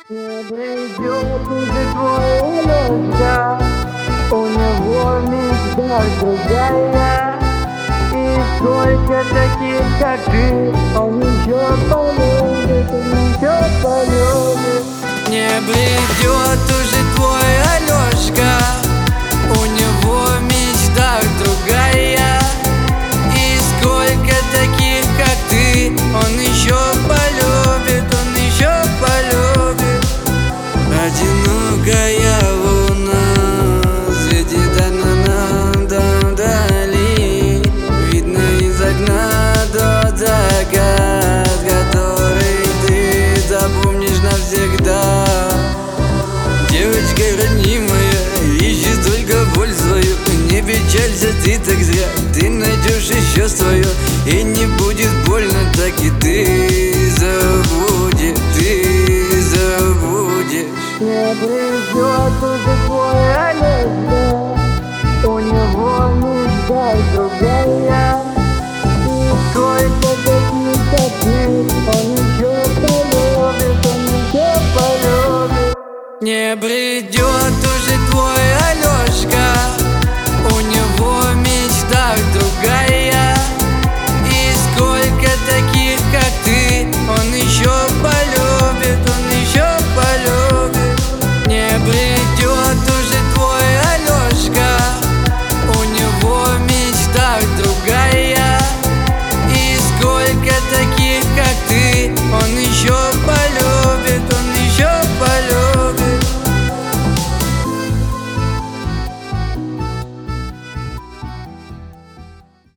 Не придет уже твой Алёшка, у него мечта другая. И сколько таких, как ты, он еще полюбит, он еще полюбит. Не придет уже твой Алёшка, у него мечта другая. И сколько таких, как ты, он еще полюбит, он еще полюбит. Одинокая луна светит нам там вдали, видно из окна тот закат, который ты запомнишь навсегда. Девочка роднимая, ищет только боль свою. Не печалься ты так зря, ты найдешь еще свое. И не будет больно, так и ты забудешь, ты забудешь. Не придет уже твой Алёшка, у него мечта другая. И сколько таких, как ты, он еще полюбит, он еще полюбит. Не придет уже твой